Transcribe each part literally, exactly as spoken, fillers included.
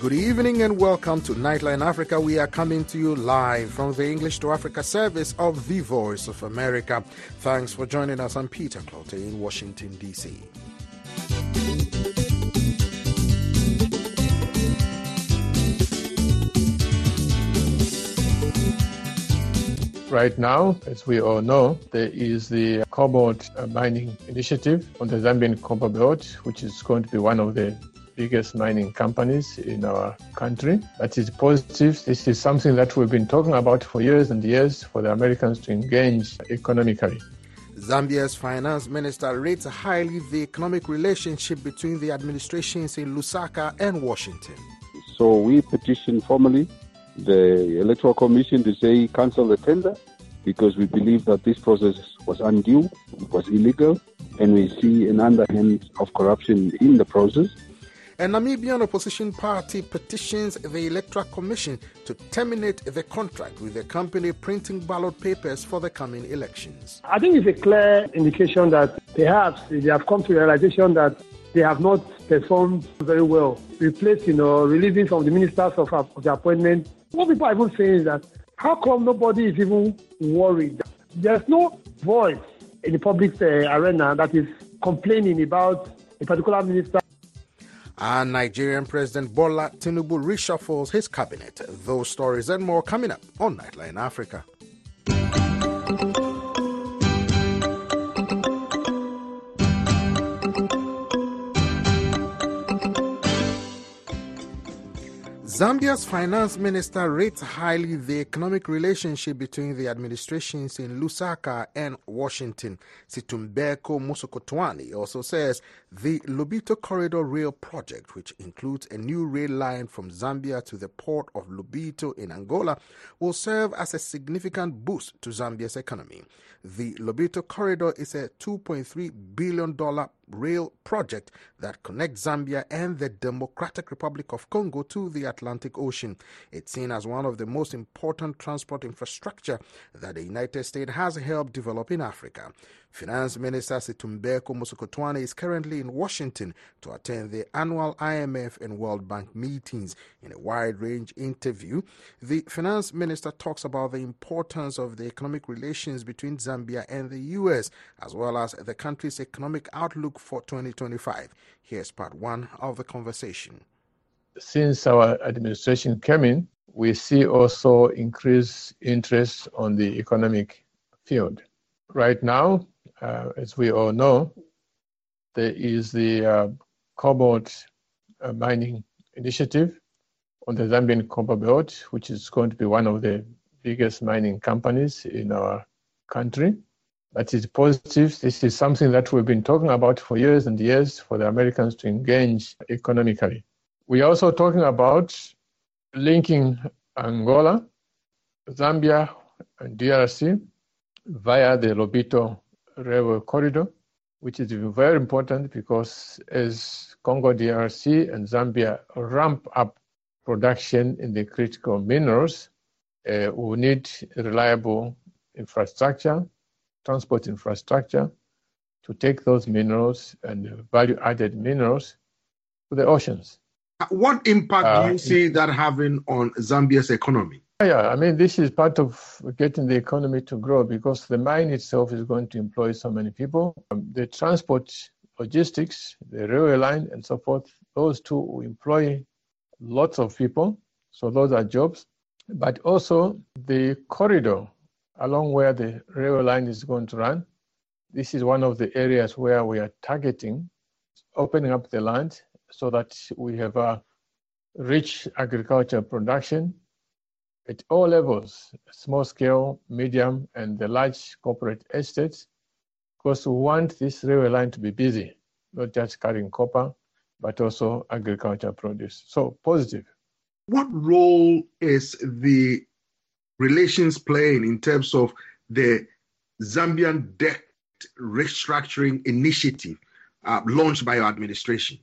Good evening and welcome to Nightline Africa. We are coming to you live from the English to Africa service of the Voice of America. Thanks for joining us. I'm Peter Clote in Washington, D C Right now, as we all know, there is the cobalt mining initiative on the Zambian Copper Belt, which is going to be one of the biggest mining companies in our country. That is positive. This is something that we've been talking about for years and years for the Americans to engage economically. Zambia's finance minister rates highly the economic relationship between the administrations in Lusaka and Washington. So we petitioned formally the Electoral Commission to say cancel the tender because we believe that this process was undue, was illegal, and we see an underhand of corruption in the process. A Namibian opposition party petitions the Electoral Commission to terminate the contract with the company printing ballot papers for the coming elections. I think it's a clear indication that perhaps they have come to the realization that they have not performed very well, replacing or releasing from the ministers of, of the appointment. What people are even saying is that how come nobody is even worried? There's no voice in the public uh, arena that is complaining about a particular minister. And Nigerian President Bola Tinubu reshuffles his cabinet. Those stories and more coming up on Nightline Africa. Zambia's finance minister rates highly the economic relationship between the administrations in Lusaka and Washington. Situmbeko Musokotwani also says the Lobito Corridor Rail Project, which includes a new rail line from Zambia to the port of Lobito in Angola, will serve as a significant boost to Zambia's economy. The Lobito Corridor is a two point three billion dollars rail project that connects Zambia and the Democratic Republic of Congo to the Atlantic Ocean. It's seen as one of the most important transport infrastructure that the United States has helped develop in Africa. Finance Minister Situmbeko Musokotwane is currently in Washington to attend the annual I M F and World Bank meetings. In a wide-range interview, the Finance Minister talks about the importance of the economic relations between Zambia and the U S, as well as the country's economic outlook for twenty twenty-five. Here's part one of the conversation. Since our administration came in, we see also increased interest on the economic field. Right now, uh, as we all know, there is the uh, cobalt uh, mining initiative on the Zambian Copper Belt, which is going to be one of the biggest mining companies in our country. That is positive. This is something that we've been talking about for years and years for the Americans to engage economically. We are also talking about linking Angola, Zambia, and D R C via the Lobito Railway Corridor, which is very important because as Congo D R C and Zambia ramp up production in the critical minerals, uh, we need reliable infrastructure, transport infrastructure to take those minerals and value-added minerals to the oceans. What impact Uh, do you see that having on Zambia's economy? Yeah, I mean, this is part of getting the economy to grow because the mine itself is going to employ so many people. Um, the transport, logistics, the railway line, and so forth, those two will employ lots of people. So those are jobs. But also the corridor along where the railway line is going to run. This is one of the areas where we are targeting, opening up the land so that we have a rich agriculture production at all levels, small scale, medium, and the large corporate estates, because we want this railway line to be busy, not just carrying copper, but also agriculture produce. So positive. What role is the relations playing in terms of the Zambian debt restructuring initiative uh, launched by your administration?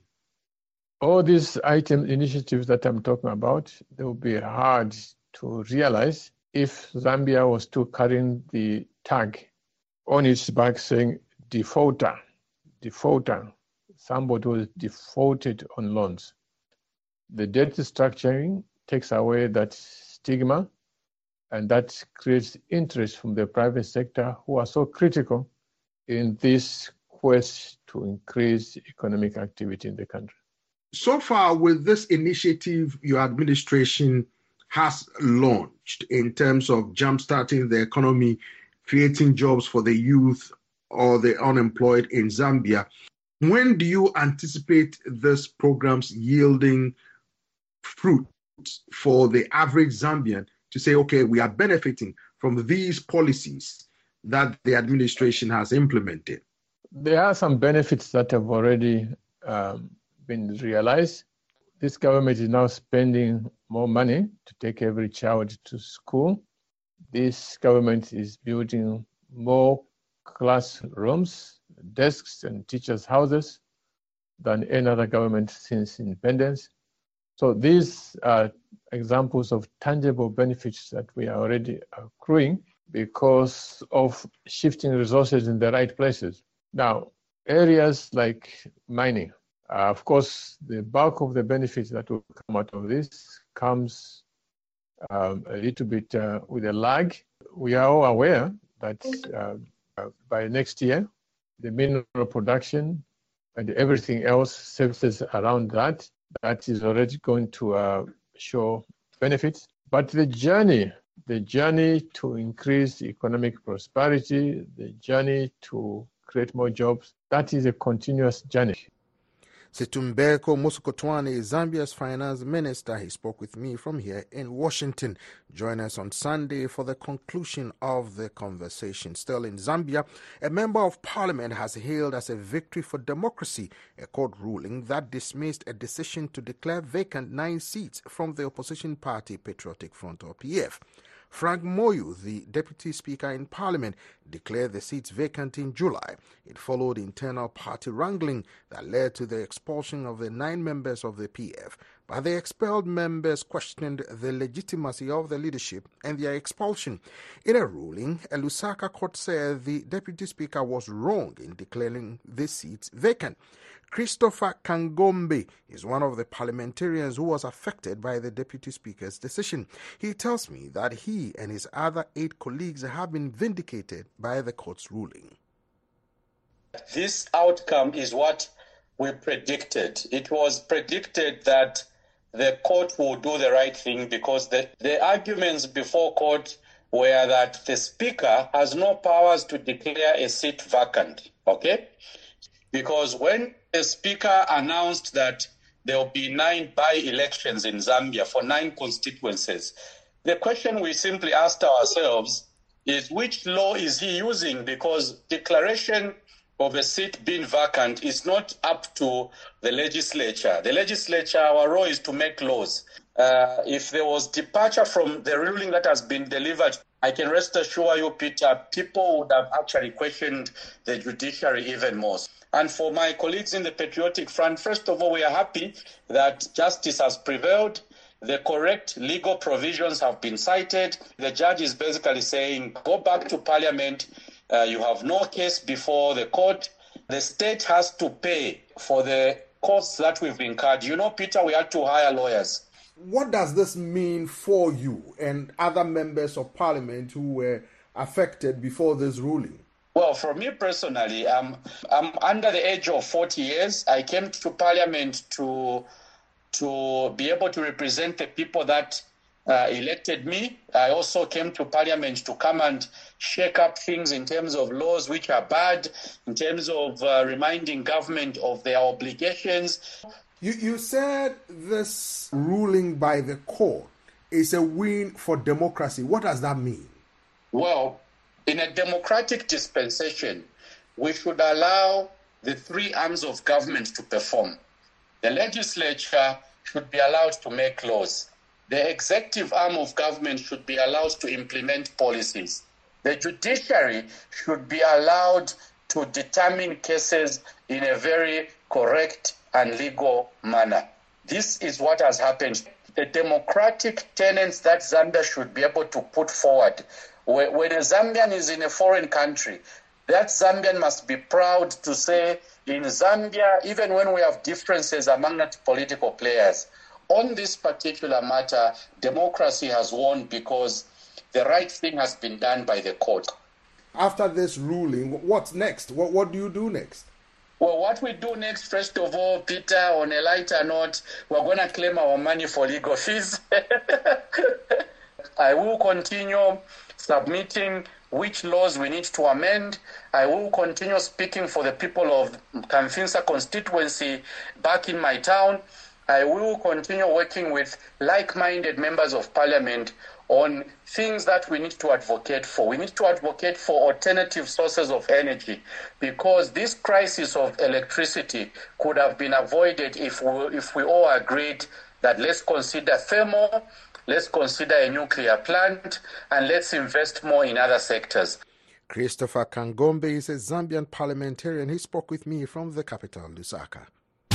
All these item initiatives that I'm talking about, they will be hard to realize if Zambia was still carrying the tag on its back saying defaulter, defaulter, somebody who defaulted on loans. The debt structuring takes away that stigma, and that creates interest from the private sector, who are so critical in this quest to increase economic activity in the country. So far, with this initiative your administration has launched in terms of jumpstarting the economy, creating jobs for the youth or the unemployed in Zambia, when do you anticipate this programs yielding fruit for the average Zambian to say, okay, we are benefiting from these policies that the administration has implemented? There are some benefits that have already um, been realized. This government is now spending more money to take every child to school. This government is building more classrooms, desks, and teachers' houses than any other government since independence. So these are examples of tangible benefits that we are already accruing because of shifting resources in the right places. Now, areas like mining, uh, of course, the bulk of the benefits that will come out of this comes um, a little bit uh, with a lag. We are all aware that uh, uh, by next year, the mineral production and everything else, services around that, that is already going to uh, show benefits. But the journey, the journey to increase economic prosperity, the journey to create more jobs, that is a continuous journey. Situmbeko Musokotwane is Zambia's finance minister. He spoke with me from here in Washington. Join us on Sunday for the conclusion of the conversation. Still in Zambia, a member of parliament has hailed as a victory for democracy a court ruling that dismissed a decision to declare vacant nine seats from the opposition party Patriotic Front, or P F. Frank Moyu, the deputy speaker in parliament, declared the seats vacant in July. It followed internal party wrangling that led to the expulsion of the nine members of the P F. But the expelled members questioned the legitimacy of the leadership and their expulsion. In a ruling, a Lusaka court said the deputy speaker was wrong in declaring the seats vacant. Christopher Kangombe is one of the parliamentarians who was affected by the deputy speaker's decision. He tells me that he and his other eight colleagues have been vindicated by the court's ruling. This outcome is what we predicted. It was predicted that the court will do the right thing because the, the arguments before court were that the speaker has no powers to declare a seat vacant, okay? Because when the speaker announced that there will be nine by-elections in Zambia for nine constituencies, the question we simply asked ourselves is which law is he using? Because declaration of a seat being vacant is not up to the legislature. The legislature, our role is to make laws. Uh, if there was departure from the ruling that has been delivered, I can rest assure you, Peter, people would have actually questioned the judiciary even more. And for my colleagues in the Patriotic Front, first of all, we are happy that justice has prevailed. The correct legal provisions have been cited. The judge is basically saying, go back to Parliament. Uh, you have no case before the court. The state has to pay for the costs that we've incurred. You know, Peter, we had to hire lawyers. What does this mean for you and other members of Parliament who were affected before this ruling? Well, for me personally, um, I'm under the age of forty years. I came to Parliament to to be able to represent the people that uh, elected me. I also came to Parliament to come and shake up things in terms of laws which are bad, in terms of uh, reminding government of their obligations. You, you said this ruling by the court is a win for democracy. What does that mean? Well, in a democratic dispensation, we should allow the three arms of government to perform. The legislature should be allowed to make laws. The executive arm of government should be allowed to implement policies. The judiciary should be allowed to determine cases in a very correct and legal manner. This is what has happened. The democratic tenets that Zambia should be able to put forward. When a Zambian is in a foreign country, that Zambian must be proud to say, in Zambia, even when we have differences among the political players, On this particular matter, democracy has won because the right thing has been done by the court. After this ruling, what's next? What, what do you do next? Well, what we do next, first of all, Peter, on a lighter note, we're going to claim our money for legal fees. I will continue submitting which laws we need to amend. I will continue speaking for the people of Kamfinsa constituency back in my town. I will continue working with like-minded members of parliament on things that we need to advocate for. We need to advocate for alternative sources of energy, because this crisis of electricity could have been avoided if we, if we all agreed that let's consider thermal, let's consider a nuclear plant, and let's invest more in other sectors. Christopher Kangombe is a Zambian parliamentarian. He spoke with me from the capital, Lusaka.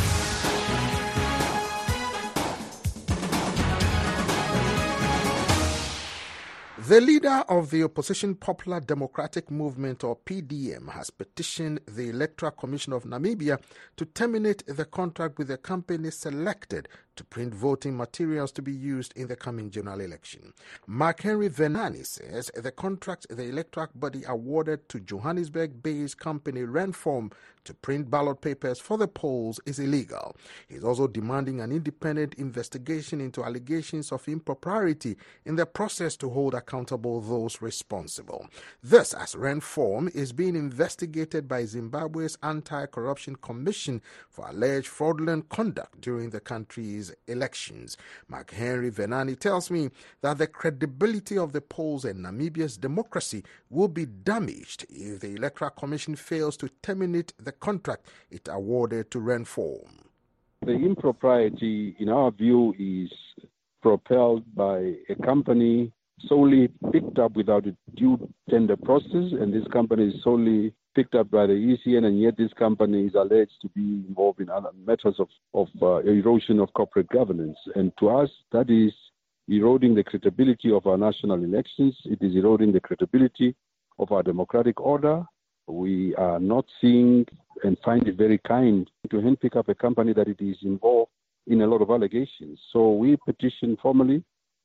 The leader of the opposition Popular Democratic Movement, or P D M, has petitioned the Electoral Commission of Namibia to terminate the contract with the company selected to print voting materials to be used in the coming general election. Mark Henry Venani says the contract the electoral body awarded to Johannesburg-based company Renform to print ballot papers for the polls is illegal. He is also demanding an independent investigation into allegations of impropriety in the process to hold accountable those responsible. This, as Renform is being investigated by Zimbabwe's Anti-Corruption Commission for alleged fraudulent conduct during the country's elections. Mark Henry Venani tells me that the credibility of the polls and Namibia's democracy will be damaged if the Electoral Commission fails to terminate the contract it awarded to Renform. The impropriety, in our view, is propelled by a company solely picked up without a due tender process, and this company is solely picked up by the E C N, and yet this company is alleged to be involved in other matters of, of uh, erosion of corporate governance. And to us, that is eroding the credibility of our national elections. It is eroding the credibility of our democratic order. We are not seeing and find it very kind to handpick up a company that it is involved in a lot of allegations. So we petition formally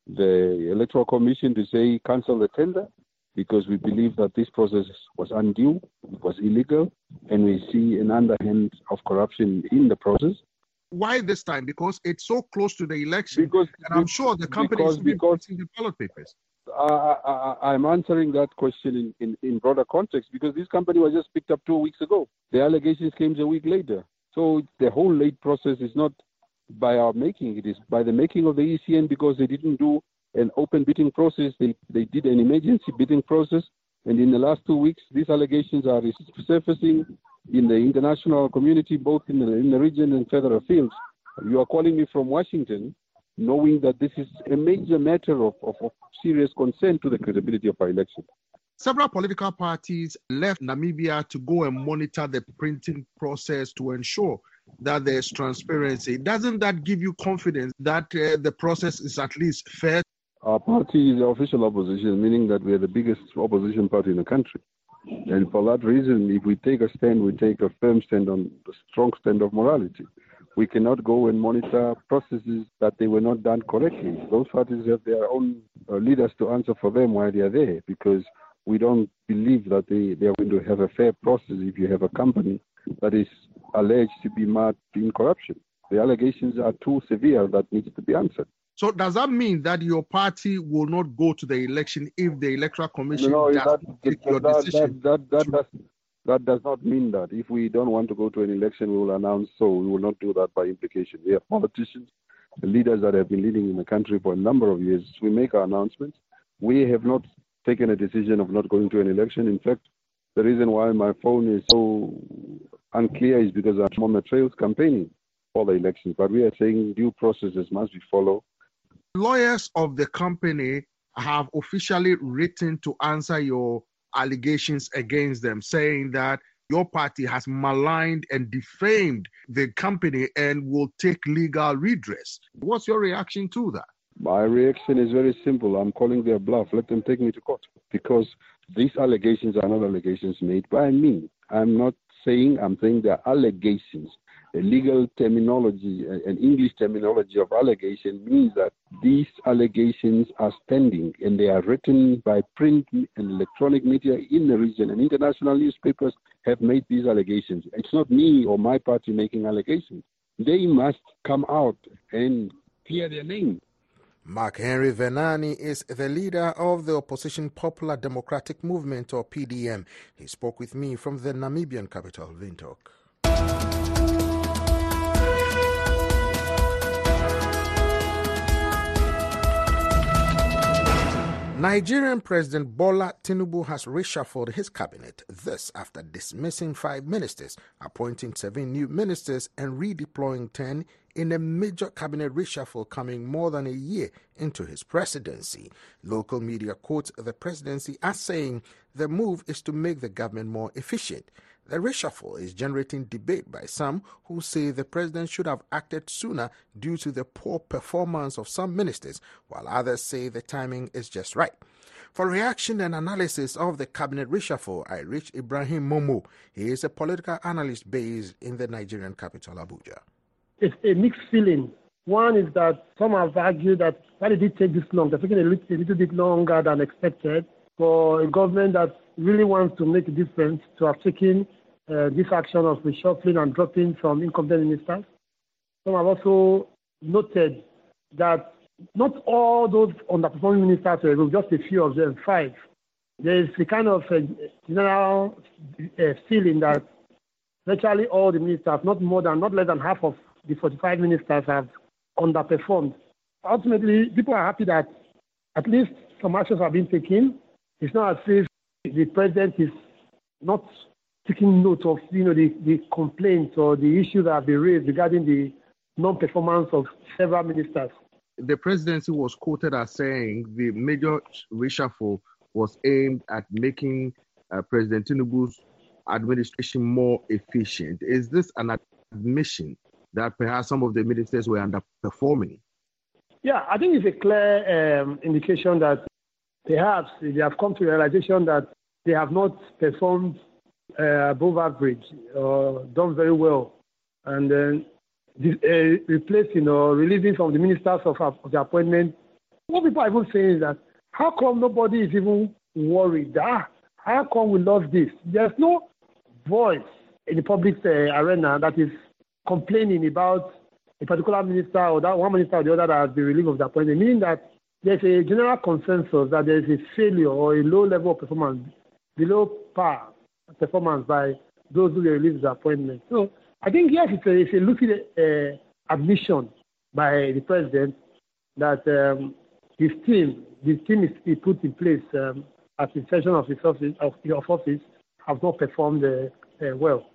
the Electoral Commission to say cancel the tender, because we believe that this process was undue, it was illegal, and we see an underhand of corruption in the process. Why this time? Because it's so close to the election, because, and I'm sure the company because, is because, in the ballot papers. Uh, I, I'm answering that question in, in, in broader context, because this company was just picked up two weeks ago. The allegations came a week later. So the whole late process is not by our making, it is by the making of the E C N, because they didn't do an open bidding process. They, they did an emergency bidding process. And in the last two weeks, these allegations are surfacing in the international community, both in the, in the region and further afield. You are calling me from Washington, knowing that this is a major matter of, of, of serious concern to the credibility of our election. Several political parties left Namibia to go and monitor the printing process to ensure that there's transparency. Doesn't that give you confidence that uh, the process is at least fair? Our party is the official opposition, meaning that we are the biggest opposition party in the country. And for that reason, if we take a stand, we take a firm stand on the strong stand of morality. We cannot go and monitor processes that they were not done correctly. Those parties have their own uh, leaders to answer for them while they are there, because we don't believe that they, they are going to have a fair process if you have a company that is alleged to be marked in corruption. The allegations are too severe that needs to be answered. So does that mean that your party will not go to the election if the Electoral Commission no, does that, take that, your that, decision? That, that, that, does, that does not mean that. If we don't want to go to an election, we will announce so. We will not do that by implication. We are politicians, the leaders that have been leading in the country for a number of years. We make our announcements. We have not taken a decision of not going to an election. In fact, the reason why my phone is so unclear is because I'm on the trails campaigning for the elections. But we are saying due processes must be followed. Lawyers of the company have officially written to answer your allegations against them, saying that your party has maligned and defamed the company and will take legal redress. What's your reaction to that? My reaction is very simple. I'm calling their bluff. Let them take me to court, because these allegations are not allegations made by me. I'm not saying, I'm saying they're allegations. a legal terminology, an English terminology of allegation means that these allegations are standing and they are written by print and electronic media in the region, and international newspapers have made these allegations. It's not me or my party making allegations. They must come out and clear their name. Mark Henry Venani is the leader of the opposition Popular Democratic Movement, or P D M. He spoke with me from the Namibian capital, Windhoek. Nigerian President Bola Tinubu has reshuffled his cabinet, this after dismissing five ministers, appointing seven new ministers, and redeploying ten in a major cabinet reshuffle coming more than a year into his presidency. Local media quote the presidency as saying the move is to make the government more efficient. The reshuffle is generating debate by some who say the president should have acted sooner due to the poor performance of some ministers, while others say the timing is just right. For reaction and analysis of the cabinet reshuffle, I reached Ibrahim Momo. He is a political analyst based in the Nigerian capital, Abuja. It's a mixed feeling. One is that some have argued that why did it take this long? They're taking a little, a little bit longer than expected for a government that really wants to make a difference to have taken uh, this action of reshuffling and dropping from incompetent ministers. Some have also noted that not all those underperforming ministers were removed, just a few of them, five. There is a kind of a general uh, feeling that virtually all the ministers, not more than, not less than half of the forty-five ministers, have underperformed. Ultimately, people are happy that at least some actions have been taken. It's not as if the president is not taking note of, you know, the, the complaints or the issues that have been raised regarding the non-performance of several ministers. The presidency was quoted as saying the major reshuffle was aimed at making uh, President Tinubu's administration more efficient. Is this an admission that perhaps some of the ministers were underperforming? Yeah, I think it's a clear um, indication that perhaps they have come to the realization that they have not performed uh, above average or done very well. And then uh, replacing or releasing from the ministers of, of the appointment. What people are even saying is that how come nobody is even worried? Ah, how come we lost this? There's no voice in the public uh, arena that is complaining about a particular minister or that one minister or the other that has been relieved of the appointment, meaning that there's a general consensus that there is a failure or a low level of performance, below par performance by those who were relieved of the appointment. So I think, yes, it's a, it's a lucid uh, admission by the president that um, his team, the team is he put in place um, at the session of his office, of, of office have not performed uh, uh, well.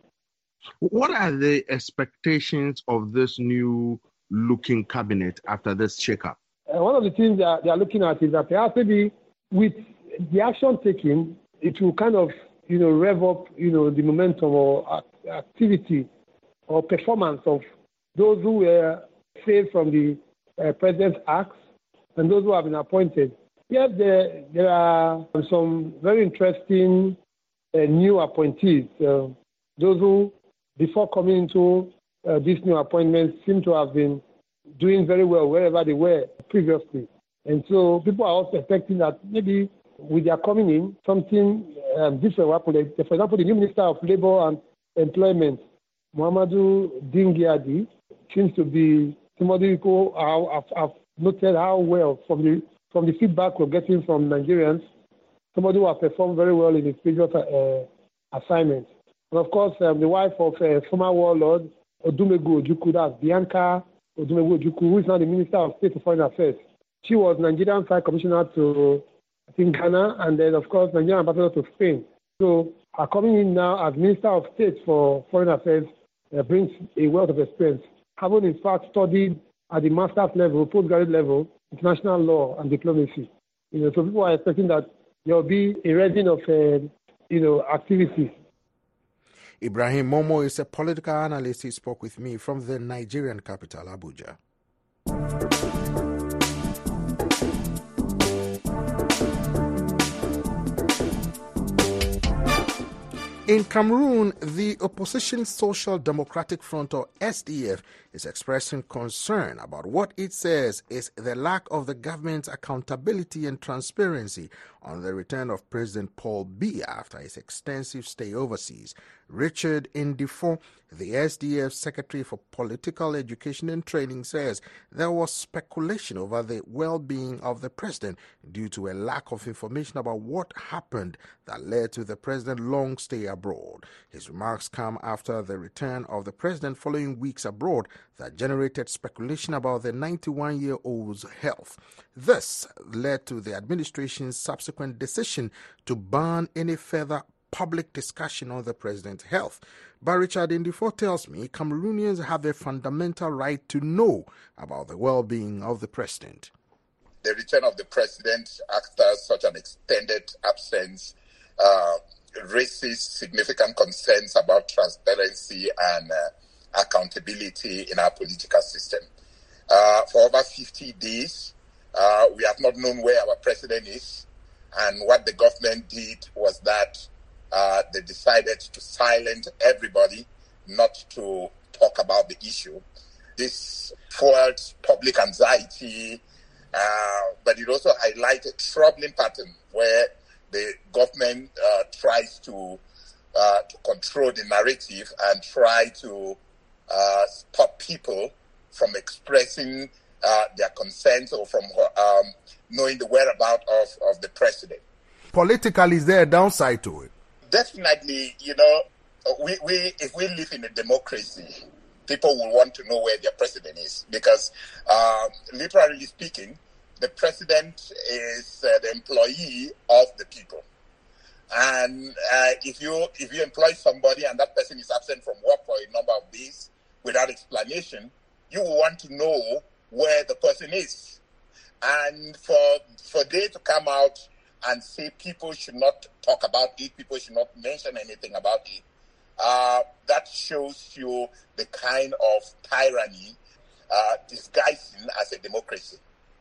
What are the expectations of this new looking cabinet after this shakeup? Uh, one of the things that they are looking at is that perhaps maybe with the action taken, it will kind of, you know, rev up, you know, the momentum or activity or performance of those who were saved from the uh, president's acts and those who have been appointed. Yes, there, there are some very interesting uh, new appointees. Uh, those who, before coming into uh, these new appointments, seem to have been doing very well wherever they were previously. And so people are also expecting that maybe with their coming in, something um, different will happen. For example, the new Minister of Labour and Employment, Muhammadu Dingyadi, seems to be somebody who have, have noted how well, from the from the feedback we're getting from Nigerians, somebody who has performed very well in his previous uh, assignment. And of course, um, the wife of uh, former warlord Odumegwu Ojukwu, that's Bianca Odumegwu Ojukwu, who is now the Minister of State for Foreign Affairs. She was Nigerian High Commissioner to, I think, Ghana, and then, of course, Nigerian Ambassador to Spain. So her coming in now as Minister of State for Foreign Affairs uh, brings a wealth of experience, having in fact studied at the master's level, postgraduate level, international law and diplomacy. You know, so people are expecting that there will be a raising of, uh, you know, activities. Ibrahim Momo is a political analyst. He spoke with me from the Nigerian capital, Abuja. In Cameroon, the Opposition Social Democratic Front, or S D F, is expressing concern about what it says is the lack of the government's accountability and transparency on the return of President Paul Biya after his extensive stay overseas. Richard Ndifo, the S D F Secretary for Political Education and Training, says there was speculation over the well-being of the president due to a lack of information about what happened that led to the president's long stay abroad. His remarks come after the return of the president following weeks abroad that generated speculation about the ninety-one-year-old's health. This led to the administration's subsequent decision to ban any further public discussion on the president's health. But Richard Ndifo tells me Cameroonians have a fundamental right to know about the well-being of the president. The return of the president after such an extended absence uh, raises significant concerns about transparency and uh, accountability in our political system. Uh, for over fifty days, uh, we have not known where our president is, and what the government did was that uh, they decided to silence everybody, not to talk about the issue. This fueled public anxiety, uh, but it also highlighted a troubling pattern where the government uh, tries to uh, to control the narrative and try to uh, stop people from expressing uh, their concerns or from um, knowing the whereabouts of, of the president. Politically, is there a downside to it? Definitely, you know, we, we if we live in a democracy, people will want to know where their president is because, uh, literally speaking, the president is uh, the employee of the people. And uh, if you if you employ somebody and that person is absent from work for a number of days without explanation, you will want to know where the person is. And for for they to come out and say people should not talk about it, people should not mention anything about it, uh, that shows you the kind of tyranny uh, disguising as a democracy.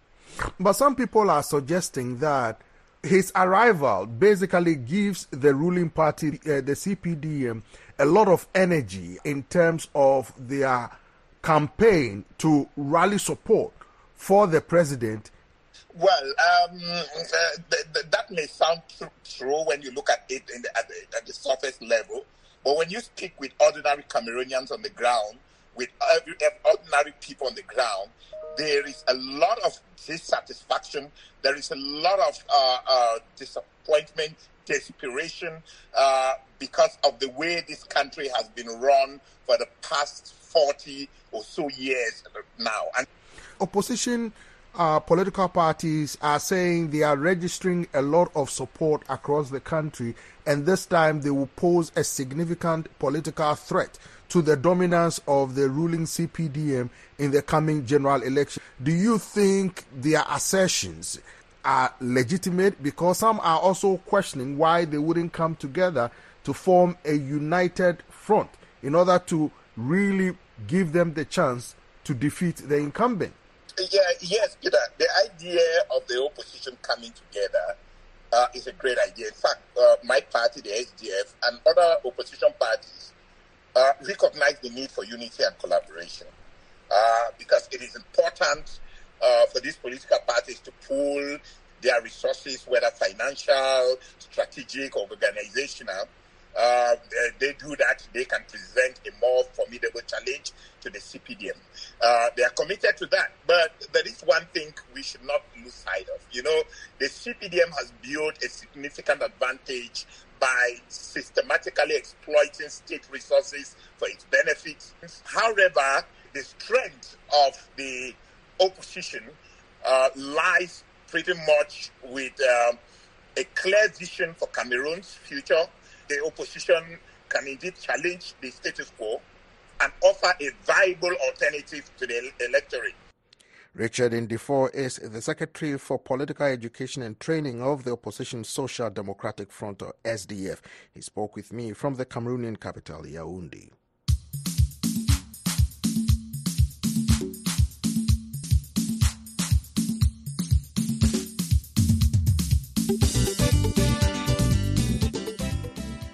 But some people are suggesting that his arrival basically gives the ruling party, uh, the C P D M, a lot of energy in terms of their campaign to rally support for the president. Well, um, uh, th- th- that may sound tr- true when you look at it in the, at, the, at the surface level, but when you speak with ordinary Cameroonians on the ground, with every, ordinary people on the ground, there is a lot of dissatisfaction, there is a lot of uh, uh, disappointment, desperation, uh, because of the way this country has been run for the past forty or so years now. And opposition uh, political parties are saying they are registering a lot of support across the country, and this time they will pose a significant political threat to the dominance of the ruling C P D M in the coming general election. Do you think their assertions are legitimate? Because some are also questioning why they wouldn't come together to form a united front in order to really give them the chance to defeat the incumbent. Yeah, yes, Peter. The idea of the opposition coming together uh, is a great idea. In fact, uh, my party, the S D F, and other opposition parties uh, recognize the need for unity and collaboration uh, because it is important uh, for these political parties to pool their resources, whether financial, strategic, or organizational. Uh, they, they do that, they can present a more formidable challenge to the C P D M. Uh, they are committed to that. But there is one thing we should not lose sight of. You know, the C P D M has built a significant advantage by systematically exploiting state resources for its benefits. However, the strength of the opposition uh, lies pretty much with um, a clear vision for Cameroon's future. The opposition can indeed challenge the status quo and offer a viable alternative to the electorate. Richard Ndifo is the Secretary for Political Education and Training of the Opposition Social Democratic Front, or S D F. He spoke with me from the Cameroonian capital, Yaoundé.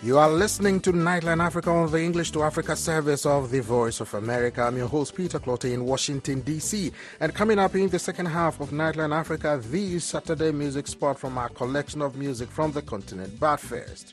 You are listening to Nightline Africa on the English to Africa service of the Voice of America. I'm your host, Peter Clottey, in Washington, D C. And coming up in the second half of Nightline Africa, the Saturday music spot from our collection of music from the continent. But first,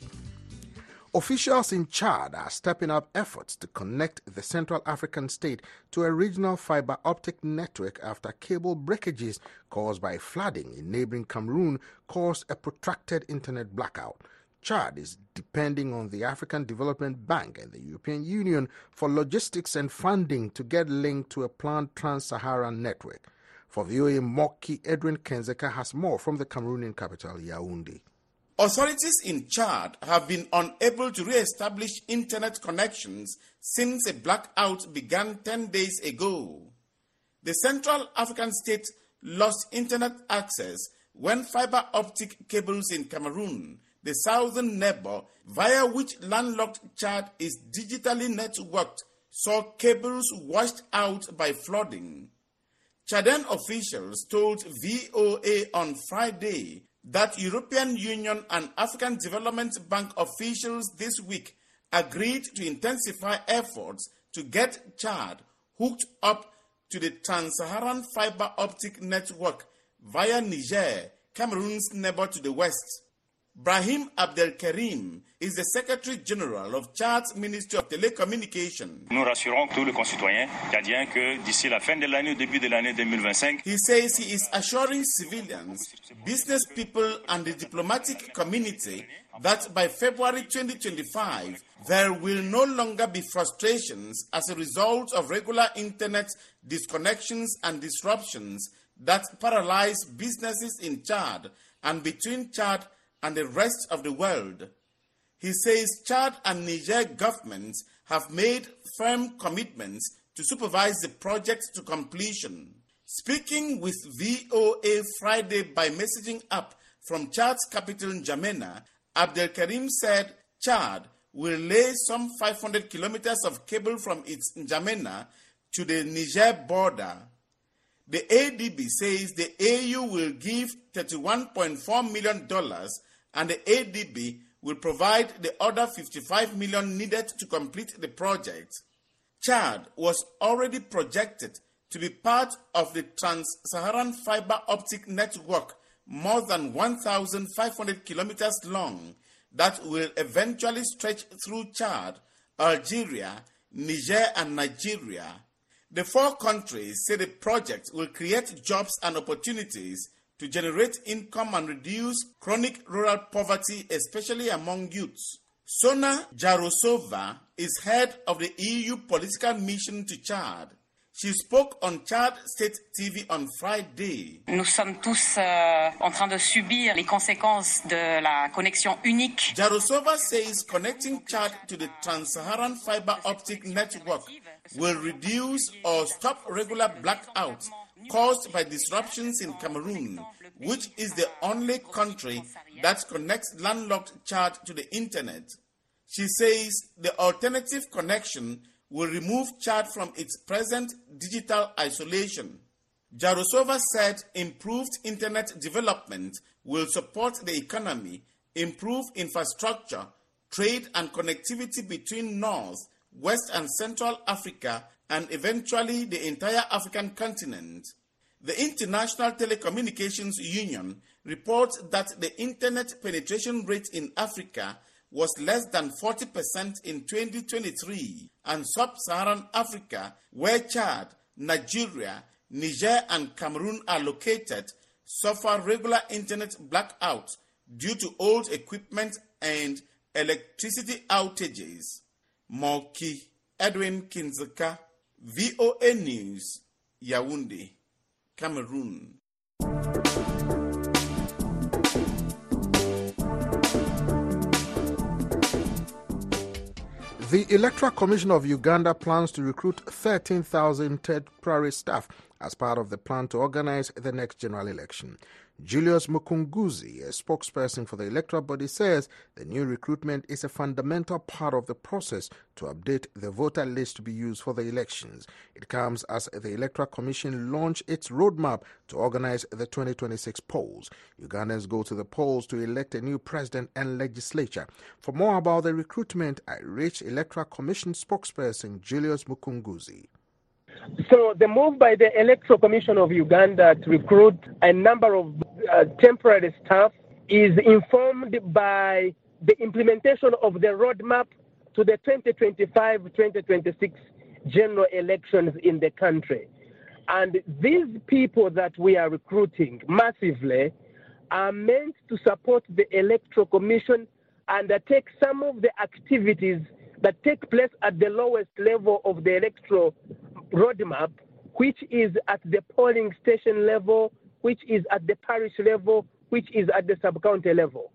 officials in Chad are stepping up efforts to connect the Central African state to a regional fiber optic network after cable breakages caused by flooding in neighboring Cameroon caused a protracted internet blackout. Chad is depending on the African Development Bank and the European Union for logistics and funding to get linked to a planned trans-Saharan network. For V O A Moki, Edwin Kenzeka has more from the Cameroonian capital, Yaoundé. Authorities in Chad have been unable to re-establish internet connections since a blackout began ten days ago. The Central African state lost internet access when fiber optic cables in Cameroon, the southern neighbor, via which landlocked Chad is digitally networked, saw cables washed out by flooding. Chadan officials told V O A on Friday that European Union and African Development Bank officials this week agreed to intensify efforts to get Chad hooked up to the Trans-Saharan fiber optic network via Niger, Cameroon's neighbor to the west. Brahim Abdelkarim is the Secretary General of Chad's Ministry of Telecommunications. Nous rassurons tous les concitoyens tchadiens que d'ici la fin de l'année, au début de l'année deux mille vingt-cinq, he says he is assuring civilians, business people and the diplomatic community that by February twenty twenty-five, there will no longer be frustrations as a result of regular internet disconnections and disruptions that paralyze businesses in Chad and between Chad and the rest of the world. He says Chad and Niger governments have made firm commitments to supervise the project to completion. Speaking with V O A Friday by messaging app from Chad's capital N'Djamena, Abdelkarim said Chad will lay some five hundred kilometers of cable from its N'Djamena to the Niger border. The A D B says the A U will give thirty-one point four million dollars and the A D B will provide the other fifty-five million dollars needed to complete the project. Chad was already projected to be part of the Trans-Saharan fiber optic network, more than one thousand five hundred kilometers long, that will eventually stretch through Chad, Algeria, Niger, and Nigeria. The four countries say the project will create jobs and opportunities to generate income and reduce chronic rural poverty, especially among youths. Sona Jarosova is head of the E U political mission to Chad. She spoke on Chad State T V on Friday. Nous sommes tous euh, en train de subir les conséquences de la connexion unique. Jarosova says connecting Chad to the Trans-Saharan fiber optic network will reduce or stop regular blackouts caused by disruptions in Cameroon, which is the only country that connects landlocked Chad to the internet. She says the alternative connection will remove Chad from its present digital isolation. Jarosova said improved internet development will support the economy, improve infrastructure, trade and connectivity between North, West and Central Africa, and eventually the entire African continent. The International Telecommunications Union reports that the internet penetration rate in Africa was less than forty percent in twenty twenty-three, and sub-Saharan Africa, where Chad, Nigeria, Niger, and Cameroon are located, suffer regular internet blackouts due to old equipment and electricity outages. Moki Edwin Kinzeka, V O A News, Yaoundé, Cameroon. The Electoral Commission of Uganda plans to recruit thirteen thousand temporary staff as part of the plan to organize the next general election. Julius Mukunguzi, a spokesperson for the electoral body, says the new recruitment is a fundamental part of the process to update the voter list to be used for the elections. It comes as the Electoral Commission launched its roadmap to organize the twenty twenty-six polls. Ugandans go to the polls to elect a new president and legislature. For more about the recruitment, I reached Electoral Commission spokesperson Julius Mukunguzi. So the move by the Electoral Commission of Uganda to recruit a number of uh, temporary staff is informed by the implementation of the roadmap to the twenty twenty-five twenty twenty-six general elections in the country. And these people that we are recruiting massively are meant to support the Electoral Commission and undertake some of the activities that take place at the lowest level of the electoral roadmap, which is at the polling station level, which is at the parish level, which is at the sub-county level.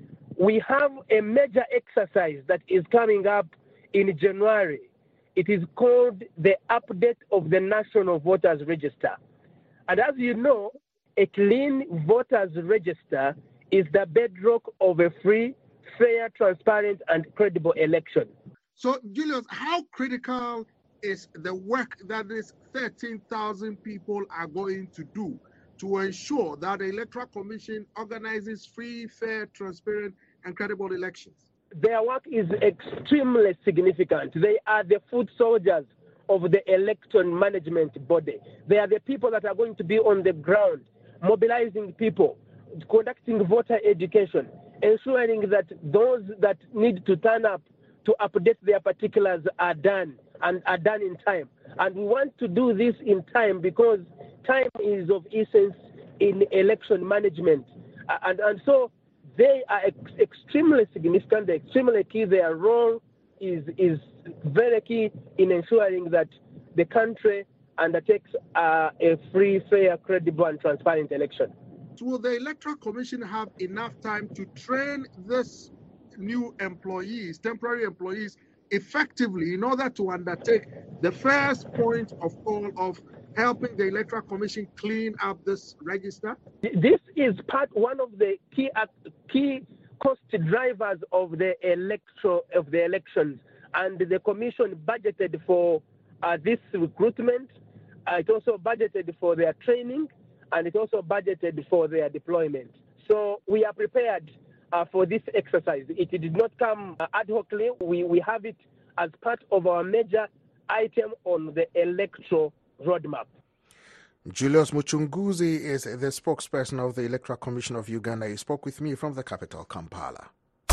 We have a major exercise that is coming up in January. It is called the update of the National Voters Register. And as you know, a clean voters register is the bedrock of a free, fair, transparent, and credible election. So, Julius, how critical is the work that these thirteen thousand people are going to do to ensure that the Electoral Commission organizes free, fair, transparent, and credible elections? Their work is extremely significant. They are the foot soldiers of the election management body. They are the people that are going to be on the ground, mobilizing people, conducting voter education, ensuring that those that need to turn up to update their particulars are done and are done in time. And we want to do this in time because time is of essence in election management. And, and so they are ex- extremely significant, they're extremely key. Their role is, is very key in ensuring that the country undertakes uh, a free, fair, credible, and transparent election. Will the Electoral Commission have enough time to train this new employees, temporary employees, effectively in order to undertake the first point of all of helping the Electoral Commission clean up this register? This is part one of the key uh, key cost drivers of the electro of the elections, and the Commission budgeted for uh, this recruitment. Uh, it also budgeted for their training, and it also budgeted for their deployment. So we are prepared Uh, for this exercise. It did not come uh, ad hocly. We, we have it as part of our major item on the electoral roadmap. Julius Muchunguzi is the spokesperson of the Electoral Commission of Uganda. He spoke with me from the capital, Kampala.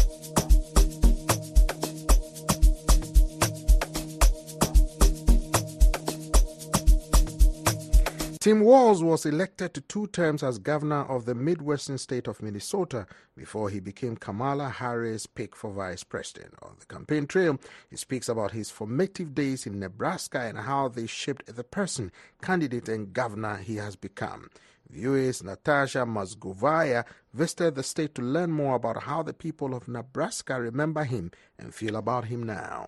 Tim Walz was elected to two terms as governor of the Midwestern state of Minnesota before he became Kamala Harris' pick for vice president. On the campaign trail, he speaks about his formative days in Nebraska and how they shaped the person, candidate, and governor he has become. V O A's Natasha Mazgovaya visited the state to learn more about how the people of Nebraska remember him and feel about him now.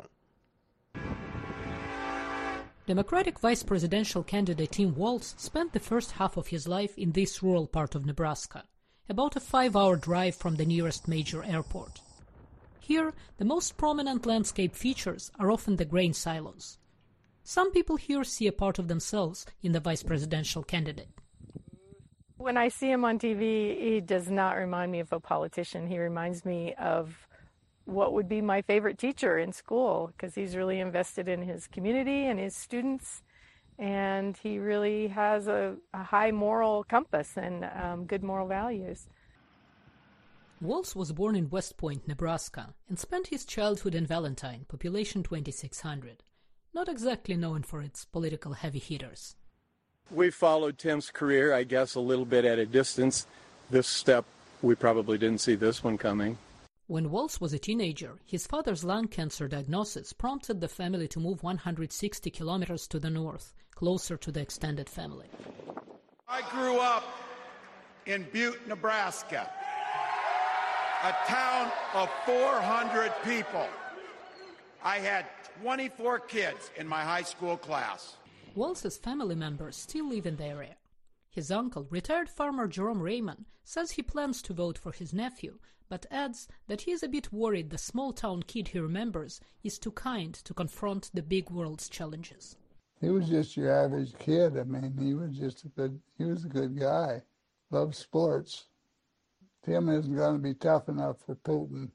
Democratic vice presidential candidate Tim Walz spent the first half of his life in this rural part of Nebraska, about a five-hour drive from the nearest major airport. Here, the most prominent landscape features are often the grain silos. Some people here see a part of themselves in the vice presidential candidate. When I see him on T V, he does not remind me of a politician. He reminds me of what would be my favorite teacher in school, because he's really invested in his community and his students, and he really has a, a high moral compass and um, good moral values. Walz was born in West Point, Nebraska, and spent his childhood in Valentine, population twenty-six hundred, not exactly known for its political heavy hitters. We followed Tim's career, I guess, a little bit at a distance. This step, we probably didn't see this one coming. When Walz was a teenager, his father's lung cancer diagnosis prompted the family to move one hundred sixty kilometers to the north, closer to the extended family. I grew up in Butte, Nebraska, a town of four hundred people. I had twenty-four kids in my high school class. Walz's family members still live in the area. His uncle, retired farmer Jerome Raymond, says he plans to vote for his nephew, but adds that he is a bit worried the small-town kid he remembers is too kind to confront the big world's challenges. He was just your average kid. I mean, he was just a good, he was a good guy. Loved sports. Tim isn't going to be tough enough for Putin.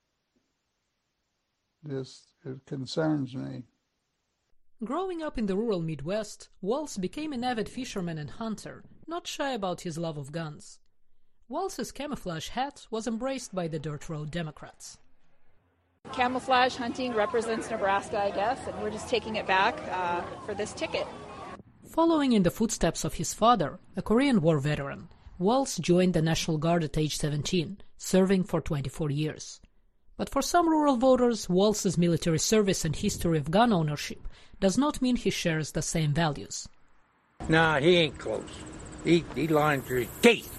Just, it concerns me. Growing up in the rural Midwest, Walz became an avid fisherman and hunter, not shy about his love of guns. Walz's camouflage hat was embraced by the dirt road Democrats. Camouflage hunting represents Nebraska, I guess, and we're just taking it back uh, for this ticket. Following in the footsteps of his father, a Korean War veteran, Walz joined the National Guard at age seventeen, serving for twenty-four years. But for some rural voters, Walz's military service and history of gun ownership does not mean he shares the same values. Nah, he ain't close. He, he lying through his teeth.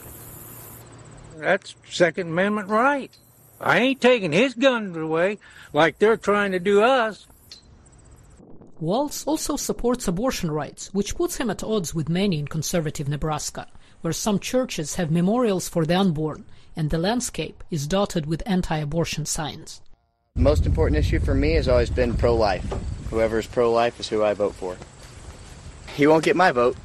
That's Second Amendment right. I ain't taking his guns away like they're trying to do us. Walz also supports abortion rights, which puts him at odds with many in conservative Nebraska, where some churches have memorials for the unborn, and the landscape is dotted with anti-abortion signs. The most important issue for me has always been pro-life. Whoever is pro-life is who I vote for. He won't get my vote.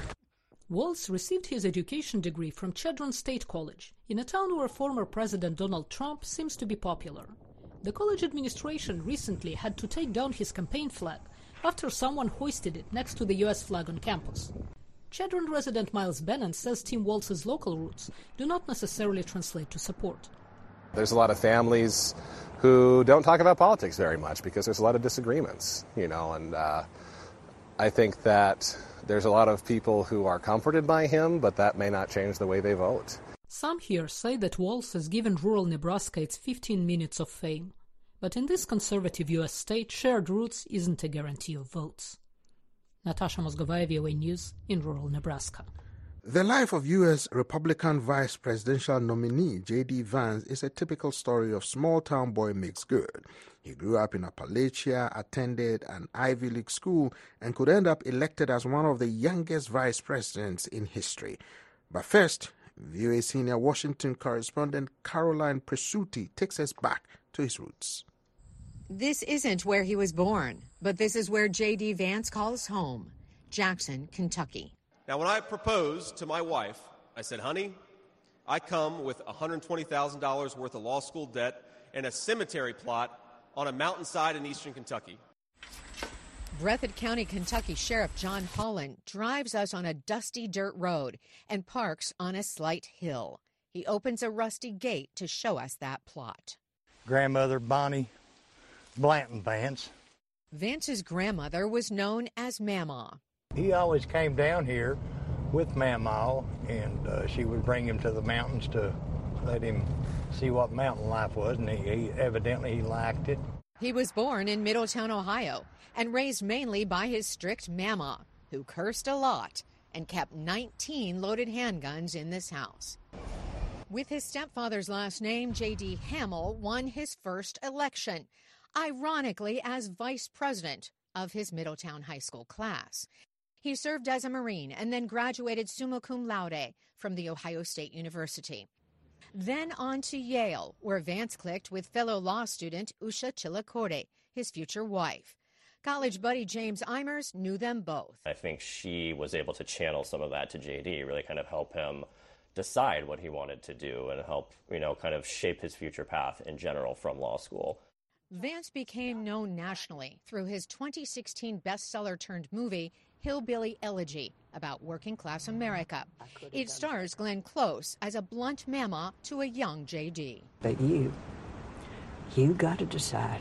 Walz received his education degree from Chadron State College, in a town where former President Donald Trump seems to be popular. The college administration recently had to take down his campaign flag after someone hoisted it next to the U S flag on campus. Chadron resident Miles Bennon says Tim Walz's local roots do not necessarily translate to support. There's a lot of families who don't talk about politics very much because there's a lot of disagreements, you know, and uh, I think that there's a lot of people who are comforted by him, but that may not change the way they vote. Some here say that Walz has given rural Nebraska its fifteen minutes of fame. But in this conservative U S state, shared roots isn't a guarantee of votes. Natasha Mozgovaya, V O A News, in rural Nebraska. The life of U S Republican vice presidential nominee J D Vance is a typical story of small-town boy makes good. He grew up in Appalachia, attended an Ivy League school, and could end up elected as one of the youngest vice presidents in history. But first, V O A senior Washington correspondent Caroline Presutti takes us back to his roots. This isn't where he was born, but this is where J D Vance calls home, Jackson, Kentucky. Now, when I proposed to my wife, I said, honey, I come with one hundred twenty thousand dollars worth of law school debt and a cemetery plot on a mountainside in eastern Kentucky. Breathitt County, Kentucky Sheriff John Holland drives us on a dusty dirt road and parks on a slight hill. He opens a rusty gate to show us that plot. Grandmother Bonnie Blanton Vance. Vance's grandmother was known as Mamaw. He always came down here with Mamaw, and uh, she would bring him to the mountains to let him see what mountain life was, and he, he evidently he liked it. He was born in Middletown, Ohio, and raised mainly by his strict Mamaw, who cursed a lot and kept nineteen loaded handguns in this house. With his stepfather's last name, J D Hamill won his first election, ironically as vice president of his Middletown High School class. He served as a Marine and then graduated summa cum laude from The Ohio State University. Then on to Yale, where Vance clicked with fellow law student Usha Chilakode, his future wife. College buddy James Eimers knew them both. I think she was able to channel some of that to J D, really kind of help him decide what he wanted to do and help, you know, kind of shape his future path in general from law school. Vance became known nationally through his twenty sixteen bestseller-turned movie, Hillbilly Elegy, about working-class America. It stars Glenn Close as a blunt mama to a young J D. But you, you got to decide.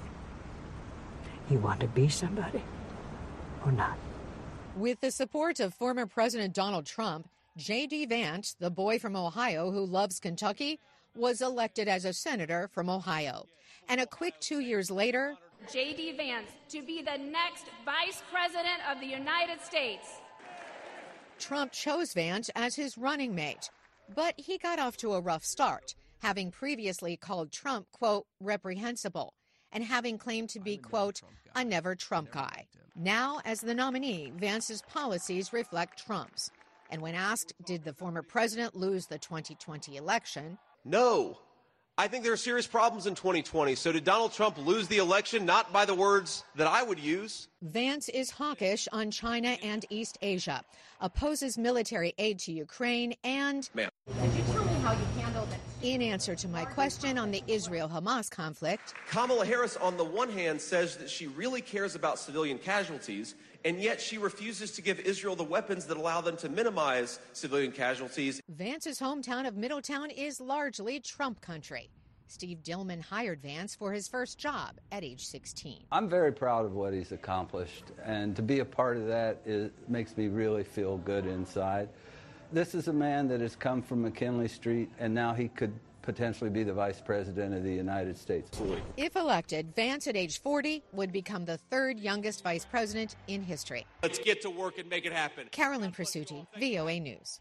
You want to be somebody or not? With the support of former President Donald Trump, J D Vance, the boy from Ohio who loves Kentucky, was elected as a senator from Ohio. And a quick two years later, J D Vance to be the next Vice President of the United States. Trump chose Vance as his running mate, but he got off to a rough start, having previously called Trump, quote, reprehensible, and having claimed to be, quote, a never Trump guy. Now, as the nominee, Vance's policies reflect Trump's. And when asked, did the former president lose the twenty twenty election? No. I think there are serious problems in twenty twenty. So did Donald Trump lose the election? Not by the words that I would use. Vance is hawkish on China and East Asia, opposes military aid to Ukraine, and... Ma'am. Could you tell me how you handled it? In answer to my question on the Israel-Hamas conflict... Kamala Harris, on the one hand, says that she really cares about civilian casualties, and yet she refuses to give Israel the weapons that allow them to minimize civilian casualties. Vance's hometown of Middletown is largely Trump country. Steve Dillman hired Vance for his first job at age sixteen. I'm very proud of what he's accomplished, and to be a part of that is, makes me really feel good inside. This is a man that has come from McKinley Street, and now he could potentially be the Vice President of the United States. If elected, Vance at age forty would become the third youngest vice president in history. Let's get to work and make it happen. Carolyn Presutti, V O A News.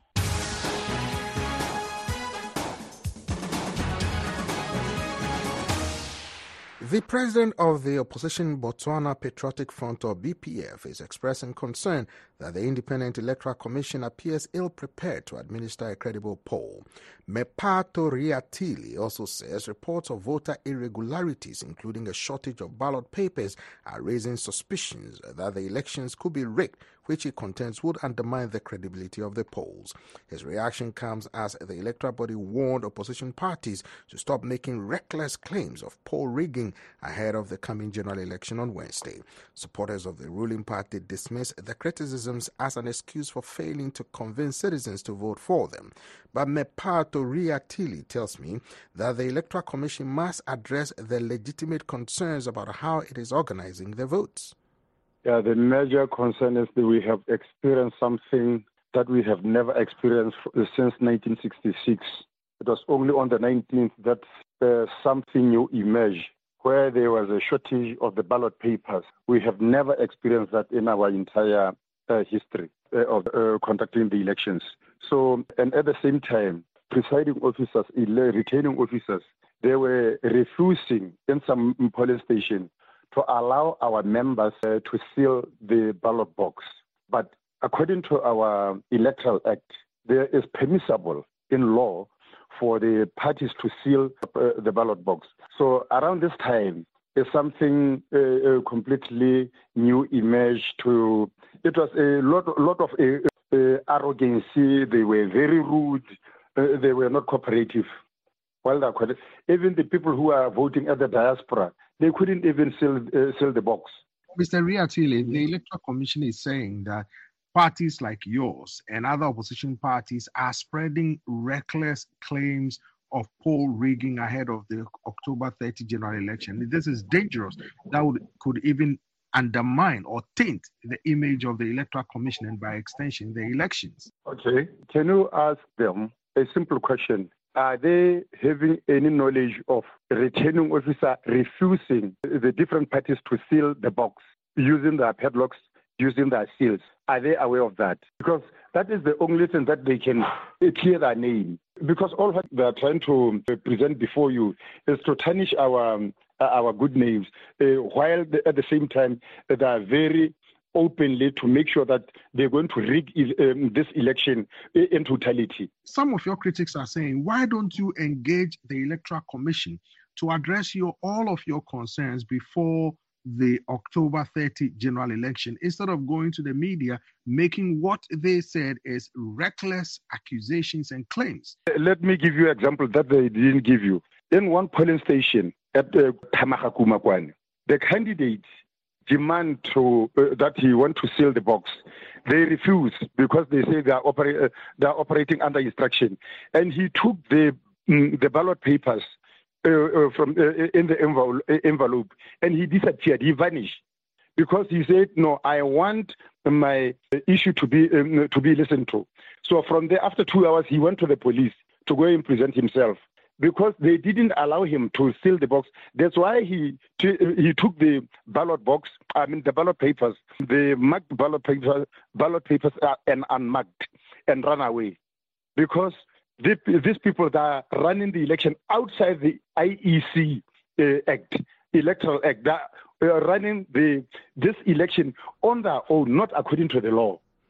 The president of the opposition Botswana Patriotic Front, or B P F, is expressing concern that the Independent Electoral Commission appears ill-prepared to administer a credible poll. Mepato Riatili also says reports of voter irregularities, including a shortage of ballot papers, are raising suspicions that the elections could be rigged, which he contends would undermine the credibility of the polls. His reaction comes as the electoral body warned opposition parties to stop making reckless claims of poll rigging ahead of the coming general election on Wednesday. Supporters of the ruling party dismiss the criticisms as an excuse for failing to convince citizens to vote for them. But Mepato Riatili tells me that the Electoral Commission must address the legitimate concerns about how it is organizing the votes. Yeah, the major concern is that we have experienced something that we have never experienced since nineteen sixty-six. It was only on the nineteenth that uh, something new emerged, where there was a shortage of the ballot papers. We have never experienced that in our entire uh, history uh, of uh, conducting the elections. So, and at the same time, presiding officers, returning officers, they were refusing in some polling stations to allow our members uh, to seal the ballot box. But according to our Electoral Act, there is permissible in law for the parties to seal uh, the ballot box. So around this time, is something uh, uh, completely new emerged to, it was a lot, lot of uh, uh, arrogancy. They were very rude. Uh, they were not cooperative. Well, even the people who are voting at the diaspora, they couldn't even seal, uh, seal the box. Mister Riatili, the Electoral Commission is saying that parties like yours and other opposition parties are spreading reckless claims of poll rigging ahead of the October thirtieth general election. This is dangerous. That would, could even undermine or taint the image of the Electoral Commission and by extension, the elections. Okay. Can you ask them a simple question? Are they having any knowledge of returning officer refusing the different parties to seal the box using their padlocks, using their seals? Are they aware of that? Because that is the only thing that they can clear their name. Because all what they are trying to present before you is to tarnish our um, our good names, uh, while the, at the same time they are very openly to make sure that they're going to rig um, this election in totality. Some of your critics are saying, why don't you engage the Electoral Commission to address your all of your concerns before the October thirtieth general election, instead of going to the media making what they said is reckless accusations and claims? Let me give you an example that they didn't give you. In one polling station at uh, Tamakakumakwane, the candidate demand to uh, that he want to seal the box. They refuse because they say they are, opera- uh, they are operating under instruction. And he took the mm, the ballot papers uh, uh, from uh, in the envelope, envelope and he disappeared. He vanished because he said, "No, I want my issue to be um, to be listened to." So from there, after two hours, he went to the police to go and present himself. Because they didn't allow him to seal the box. That's why he t- he took the ballot box, I mean the ballot papers, the marked ballot papers, ballot papers are, and unmarked, and ran away. Because the, these people that are running the election outside the I E C uh, Act, Electoral Act, that are running the this election on their own, not according to the law.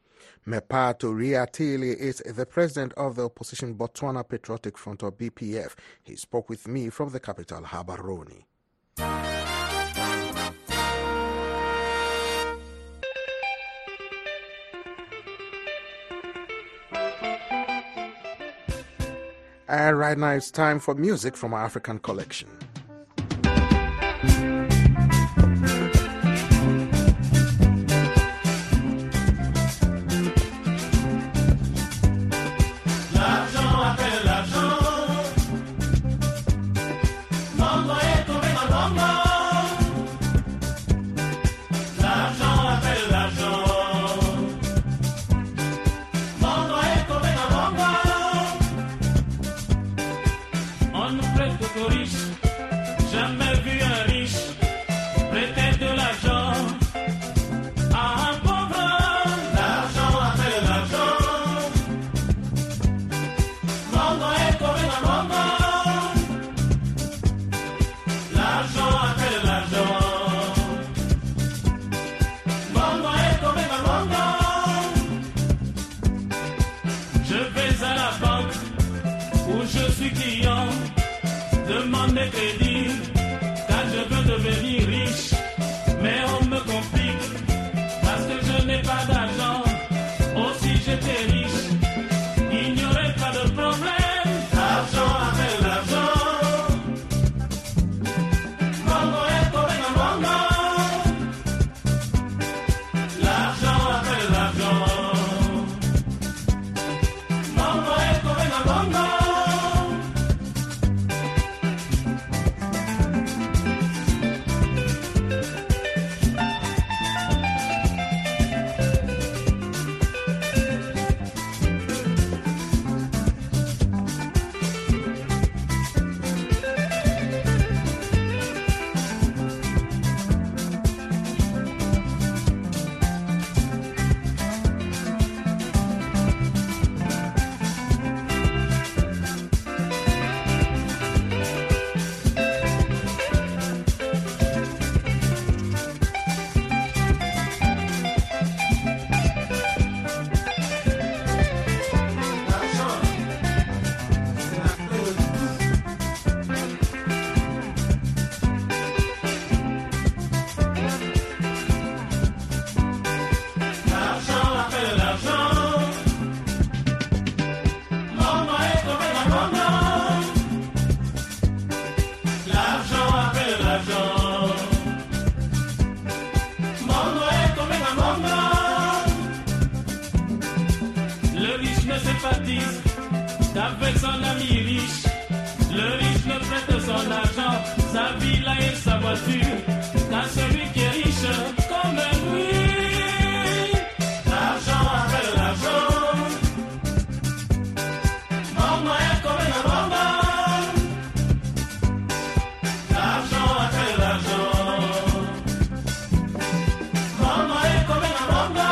Mepato Riatili is the president of the opposition Botswana Patriotic Front, or B P F. He spoke with me from the capital, Gaborone. And right now it's time for music from our African collection. Avec son ami riche, le riche ne prête son argent, sa villa et sa voiture, à celui qui est riche comme lui. L'argent appelle l'argent, maman est comme la maman. L'argent appelle l'argent, maman est comme la maman.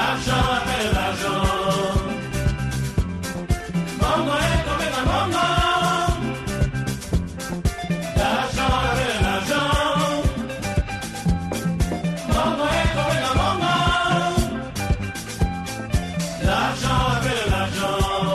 L'argent appelle l'argent. Mongo est comme un mongo. L'argent appelle l'argent. Mongo est comme un mongo. L'argent appelle l'argent.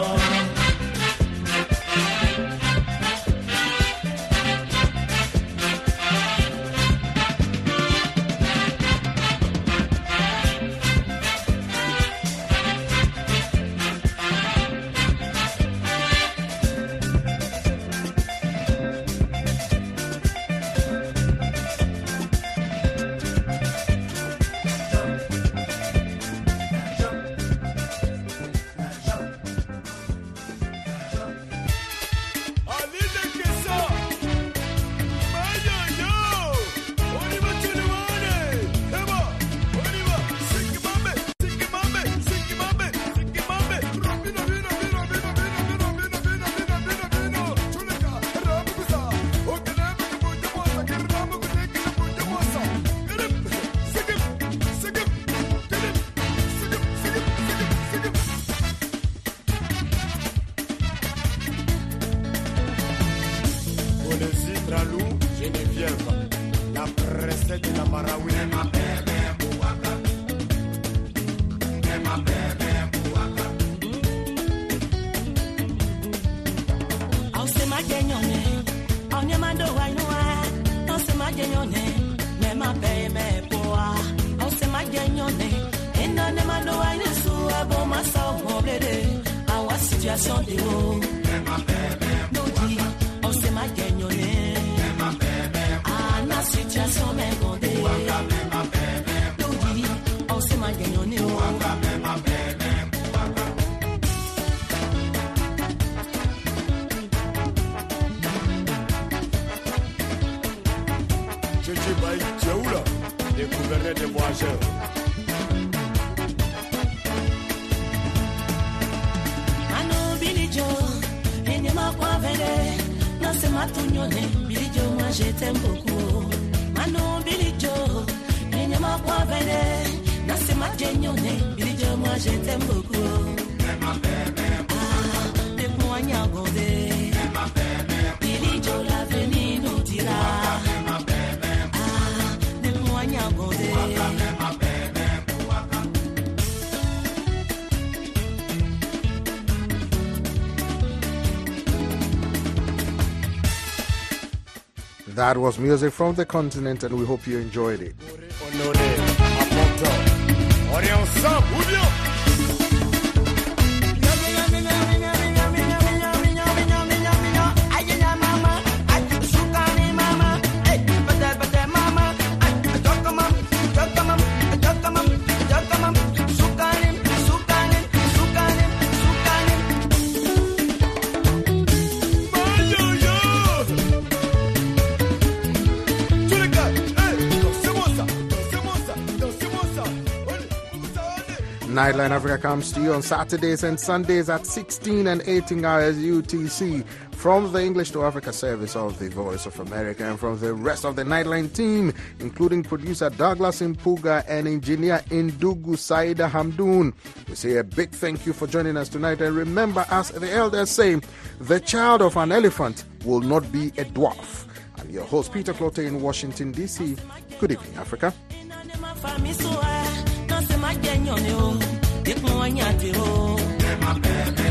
That was music from the continent, and we hope you enjoyed it. Nightline Africa comes to you on Saturdays and Sundays at sixteen and eighteen hours U T C from the English to Africa service of the Voice of America, and from the rest of the Nightline team, including producer Douglas Impuga and engineer Indugu Saida Hamdoun. We say a big thank you for joining us tonight, and remember, as the elders say, the child of an elephant will not be a dwarf. I'm your host, Peter Clote in Washington, D C. Good evening, Africa. Não se magenho, eu, eu, eu, eu, eu, eu,